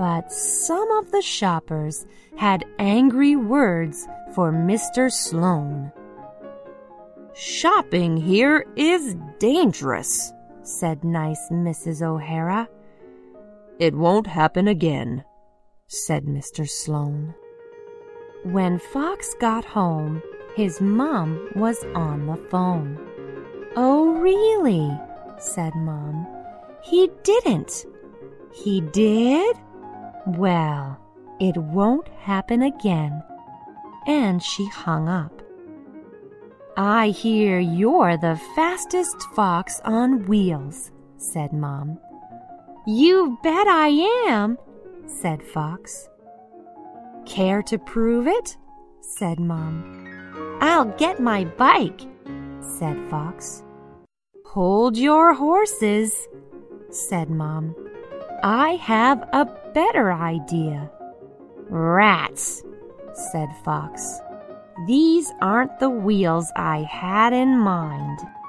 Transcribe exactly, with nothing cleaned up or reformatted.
But some of the shoppers had angry words for Mister Sloane. "Shopping here is dangerous," said nice Missus O'Hara. "It won't happen again," said Mister Sloane. When Fox got home, his mom was on the phone. "Oh, really?" said Mom. "He didn't." "He did? Well, it won't happen again." And she hung up. "I hear you're the fastest fox on wheels," said Mom. "You bet I am," said Fox. "Care to prove it?" said Mom. "I'll get my bike," said Fox. "Hold your horses," said Mom. "I have a better idea." "Rats," said Fox. "These aren't the wheels I had in mind."